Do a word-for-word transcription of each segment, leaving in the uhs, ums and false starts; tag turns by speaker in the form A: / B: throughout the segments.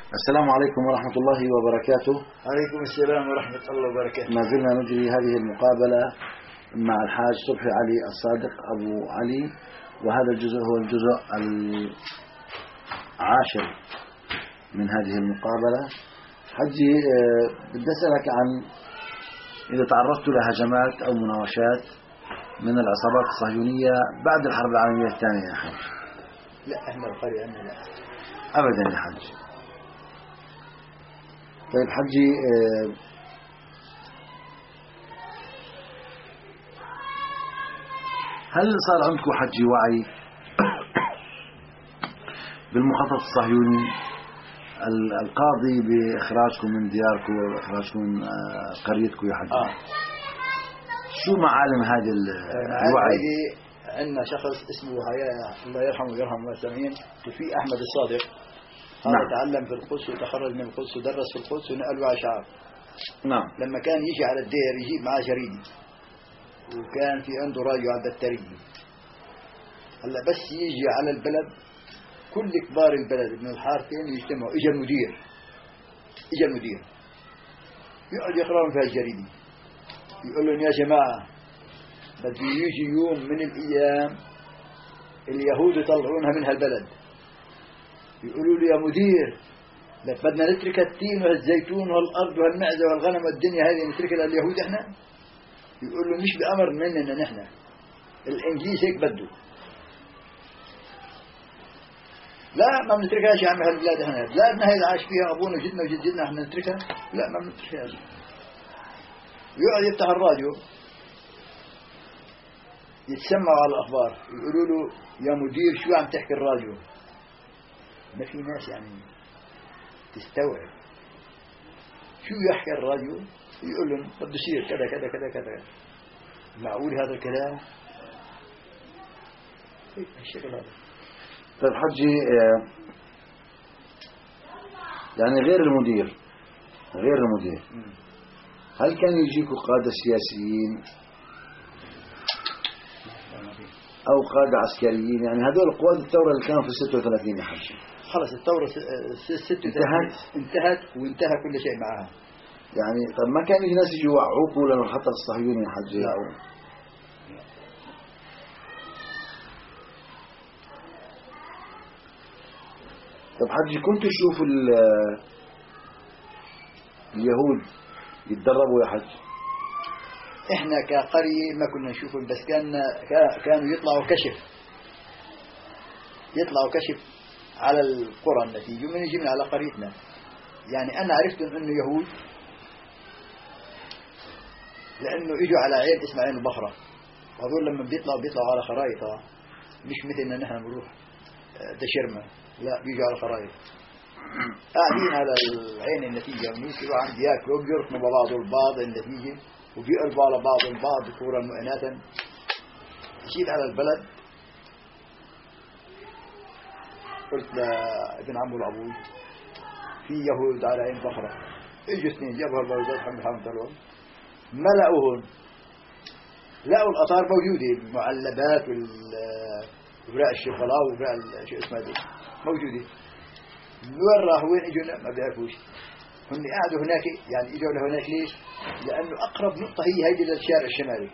A: السلام عليكم ورحمة الله وبركاته.
B: عليكم السلام ورحمة الله وبركاته.
A: ما زلنا نجري هذه المقابلة مع الحاج صبحي علي الصادق أبو علي، وهذا الجزء هو الجزء العاشر من هذه المقابلة. حجي بدي أسألك عن إذا تعرضت لهجمات أو مناوشات من العصابات الصهيونية بعد الحرب العالمية الثانية يا حج؟
B: لا، احنا القرية أنا لا
A: أبدا يا حج. طيب حجي، هل صار عندكم حجي وعي بالمخطط الصهيوني القاضي بإخراجكم من دياركم وإخراجكم من قريتكم يا حجي؟
B: آه.
A: شو معالم هذا الوعي؟
B: عندنا شخص اسمه الله يرحمه ويرحم السامعين توفيق أحمد الصادق. هذا
A: نعم.
B: تعلم في القدس وتخرج من القدس ودرس في القدس ونقل وعي شعب.
A: نعم.
B: لما كان يجي على الدير يجيب معاه جريدة، وكان في عنده راديو على الدفترية. هلا بس يجي على البلد كل كبار البلد من الحارتين يجتمعوا. اجى المدير اجى المدير يقعد يقرأهم في هالجريدة، يقول لهم يا جماعة بده يجي يوم من الأيام اليهود يطلعونها من هالبلد. يقولوا له يا مدير لك بدنا نترك التين والزيتون والأرض والمعزة والغنم والدنيا هذه نتركها لليهود احنا؟ يقول له مش بأمر مننا نحن، الإنجليز هيك بده. لا ما بنتركهاش يا عم هالبلاد، احنا بلادنا هي اللي عاش فيها أبونا وجدنا وجدنا احنا نتركها؟ لا ما بنتركهاش. يقعد يفتح الراديو يتسمعوا على الأخبار، يقولوا له يا مدير شو عم تحكي الراديو؟ ما في ناس يعني تستوعب شو يحكي الراديو. يقول لهم بده يصير كذا كذا كذا كذا. معقول هذا الكلام؟ هيك الشكل هذا.
A: طيب حجي، يعني غير المدير غير المدير هل كان يجيكوا قادة سياسيين أو قادة عسكريين؟ يعني هذول قوات الثورة اللي كانوا في ستة وثلاثين يا حجي.
B: خلص الثورة ستة وثلاثين انتهت وانتهى كل شيء معها.
A: يعني طب ما كان يجي ناس يجوا يوعوكم لأنه الخطر الصهيوني يا حجي؟
B: لا.
A: أو طب حجي، كنتوا تشوفوا اليهود يتدربوا يا حج؟
B: احنا كقرية ما كنا نشوفهم، بس كان كانوا يطلعوا كشف يطلعوا كشف على القرى التي يجوا من يجي من على قريتنا. يعني انا عرفت انه يهود لانه اجوا على عين اسمها عين البخرة. هذول لما بيطلعوا بيطلعوا على خرائط، مش مثلنا نحن بنروح دشرمة، لا بيجوا على خرائط. قاعدين على العين النتيجة ونوصلوا عند ياكلوا بيركموا ببعض البعض النتيجة وبيقلبوا على بعض البعض كورا مؤناتا. جيت على البلد قلت لابن عمو العبود في يهود على عين بخرة. اجوا اثنين جابوا البوزات حمد حمد لهم، ملأوهم، لقوا الأطار موجودة، المعلبات والوراق الشوكولا ووراق شو اسمها دي موجودة. وين راحوا وين اجوا ما بيعرفوش. هم قاعدوا هناك، يعني اجوا لهناك ليش؟ لأنه أقرب نقطة هي هيدي للشارع الشمالي.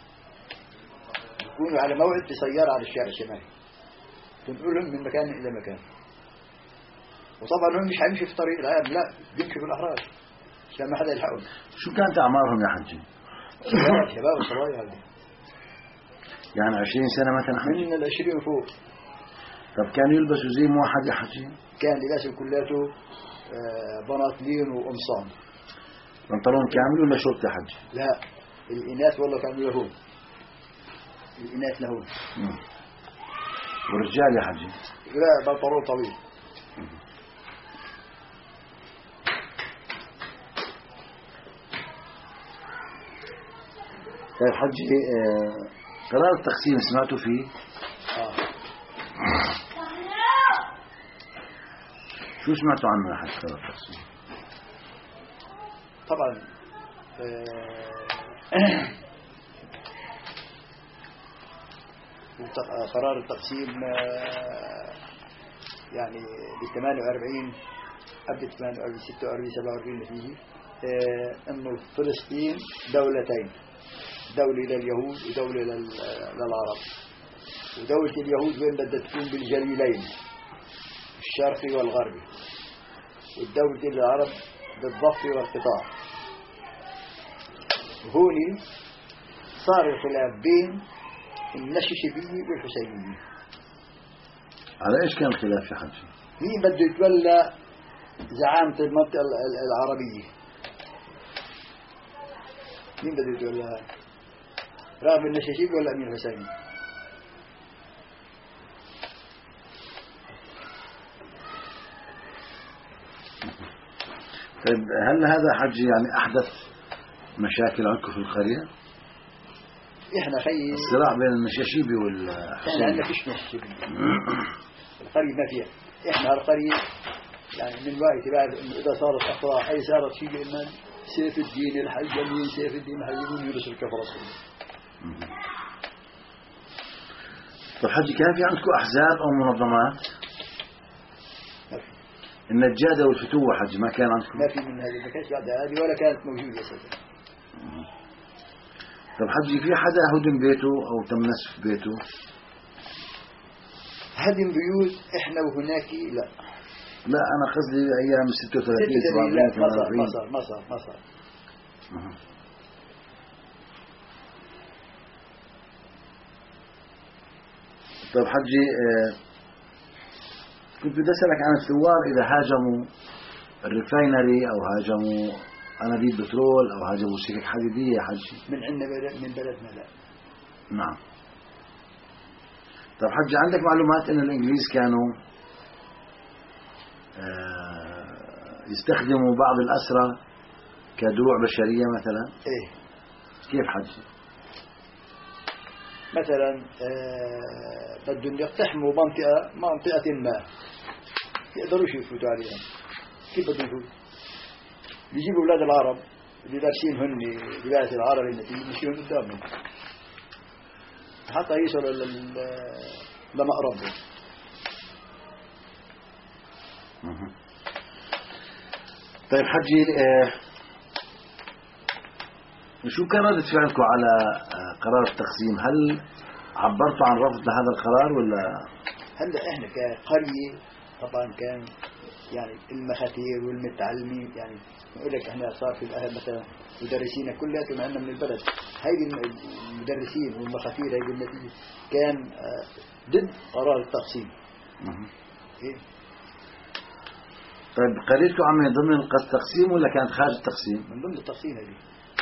B: يكونوا على موعد بسيارة على الشارع الشمالي تنقلهم من مكان إلى مكان. وطبعا هم مش هيمشوا في طريق العام، لا بيمشوا بالأحراج عشان ما حدا يلحقهم.
A: شو كانت أعمارهم يا حجي؟
B: شباب شباب وصبايا هذه.
A: يعني عشرين سنة مثلا حجي؟
B: من العشرين وفوق.
A: طب كانوا يلبسوا زي موحد يا حجي؟
B: كان لباسهم كلاته بناطلين وقمصان.
A: بنطلون كامل ولا شورت يا حجي؟
B: لا، الإناث والله كانوا يهود، الإناث لهون.
A: والرجال يا حجي؟
B: لا، بنطلون طويل.
A: طيب حجي، قرار التقسيم سمعتوا فيه؟
B: آه.
A: شو سمعتوا عنه يا حجي قرار التقسيم؟
B: طبعا قرار التقسيم يعني ب ثمانية وأربعين حبة ثمانية وأربعين ستة وأربعين سبعة وأربعين فيه آه إنه فلسطين دولتين، دولة لليهود ودولة للعرب. ودولة اليهود وين بدها تكون؟ بالجليلين الشرقي والغربي، والدولة للعرب بالضفة والقطاع. هوني صار الخلاف بين النشاشبية والحسينية.
A: على إيش كان الخلاف يا حجي؟
B: مين بده يتولى زعامة المنطقة العربية؟ مين بده يتولى؟ رغم النشاشبي ولا أمير الحسيني؟
A: طيب هل هذا حجي يعني أحدث مشاكل عندكم في القرية؟
B: إحنا خيي
A: الصراع بين النشاشيبي والحسيني.
B: إحنا عندنا فيش نشاشيبي القرية ما فيها. إحنا القرية يعني من وقت بعد إنه إذا صارت أفراح أي صارت شيء إنه سيف الدين الحجمي سيف الدين الحجمي يرس الكفر الصغير.
A: طيب حجي كان في عندكم أحزاب أو منظمات؟ النجادة والفتوة حجي ما كان عندكم؟
B: ما في من هذه، ما كانش بعد هذه ولا كانت موجودة أساسا.
A: طيب حجي في حدا هدم بيته أو تم نسف بيته؟
B: هدم بيوت إحنا وهناك لا.
A: لا أنا قصدي أيام ستة وثلاثين
B: ستة وثلاثين لا ما صار ما صار ما صار ما صار.
A: طيب حجي آه كنت بدي أسألك عن الثوار إذا هاجموا الريفاينري أو هاجموا أنابيب بترول أو هاجموا سكك حديدية يا حجي
B: من عندنا بلد من بلدنا لا.
A: نعم. طيب حجي عندك معلومات إن الإنجليز كانوا آه يستخدموا بعض الأسرى كدروع بشرية مثلا؟
B: إيه.
A: كيف حجي؟
B: مثلا آه بدهم يقتحموا منطقة منطقة ما يقدروش يفوتوا عليها. كيف بدهم يفوتوا؟ بيجيبوا أولاد العرب اللي لابسين هن لباس العرب التي يمشيون قدامهم حتى يصلوا لمقربهم.
A: طيب حجي آه شو كان ردة فعلكم على قرار التقسيم؟ هل عبرتوا عن رفض لهذا القرار ولا؟
B: هلا احنا كقرية طبعا كان يعني المخاتير والمتعلمين يعني نقول لك احنا صار في الاهل مثلا مدرسين كلها عندنا من البلد هيدي المدرسين والمخاتير هيدي النتيجة كان ضد قرار التقسيم. إيه؟
A: طيب قريتوا عم ضمن التقسيم ولا كانت خارج التقسيم؟
B: من ضمن التقسيم هذه.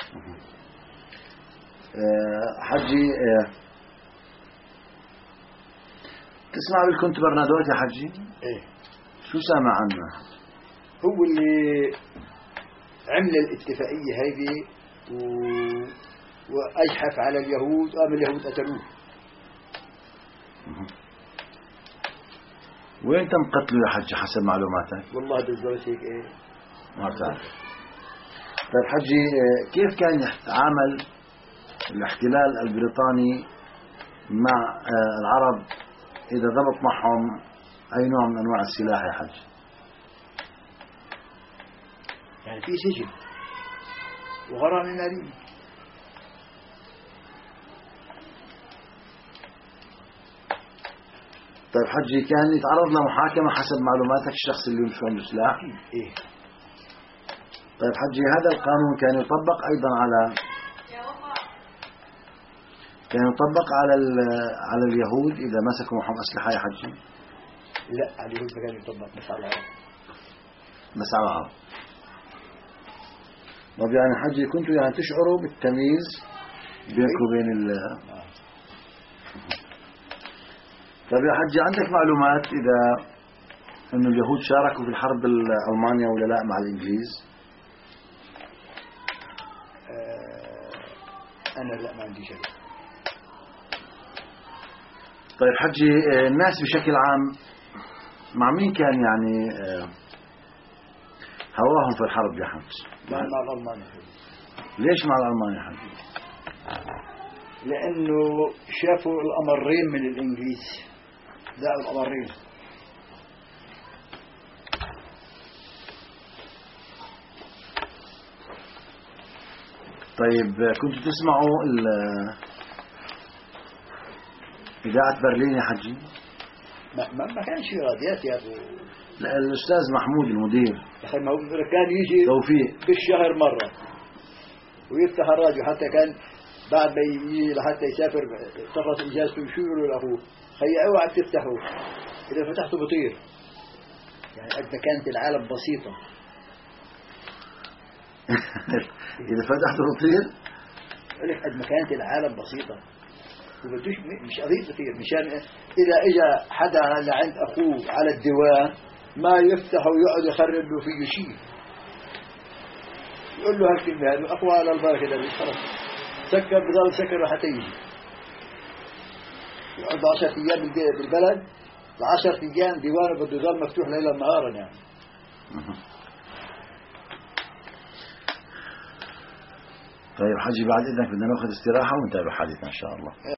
A: أه حجي أه تسمع بالكونت برنادوت يا حجي؟
B: ايه.
A: شو سامع عنه؟
B: هو اللي عمل الاتفاقية هذه و... وأجحف على اليهود وقام اليهود قتلوه.
A: وين تم قتله يا حجي حسب معلوماتك؟
B: والله بالضبط هيك ايه
A: ما بتعرف. طيب حجي كيف كان يتعامل الاحتلال البريطاني مع العرب إذا ضبط معهم أي نوع من أنواع السلاح يا حج؟
B: يعني في سجن وغرامة مالية.
A: طيب حجي كان يتعرض لمحاكمة حسب معلوماتك الشخص اللي مش عنده سلاح؟
B: إيه.
A: طيب حجي هذا القانون كان يطبق أيضا على كان يطبق على على اليهود إذا مسكوا معهم أسلحة يا حجي؟
B: لا على اليهود ما كان يطبق بس على العرب.
A: بس على العرب. طيب يعني حجي كنتوا يعني تشعروا بالتمييز بينكم وبين ال طيب يا حجي عندك معلومات إذا إن اليهود شاركوا في الحرب الألمانية ولا لا مع الإنجليز؟
B: آه أنا لا ما عندي شيء.
A: طيب حجي الناس بشكل عام مع مين كان يعني هواهم في الحرب يا حج؟
B: مع الألمان.
A: ليش مع الألمان يا حج؟
B: لأنه شافوا الأمرين من الإنجليز. لا الأمرين
A: طيب كنتوا تسمعوا ال- إذاعة برلين يا حجي؟
B: ما, ما, ما كانش في راديات يا أبو.
A: لا الأستاذ محمود المدير
B: يا أخي ما هو كان يجي
A: توفيق
B: بالشهر مرة ويفتح الراديو، حتى كان بعد ما يجي لحتى يسافر تخلص إجازته شو يقولوا له خي اوعى تفتحه، إذا فتحته بطير. يعني قد ما كانت العالم بسيطة.
A: إذا فتحته بطير
B: قد ما كانت العالم بسيطة وبدوش مش قضية بطير، مشان إذا إجا حدا لعند أخوه على الديوان ما يفتح ويقعد يخرب له فيه شيء، يقول له هالكلمة هذه أخوة على البركة ده خلاص سكر، بضل سكر حتى يجي يقعد عشرة أيام بالبلد، العشرة أيام ديوانه بده يضل مفتوح ليلا نهارا يعني.
A: طيب حجي بعد إذنك بدنا ناخذ استراحة ونتابع حديثنا إن شاء الله.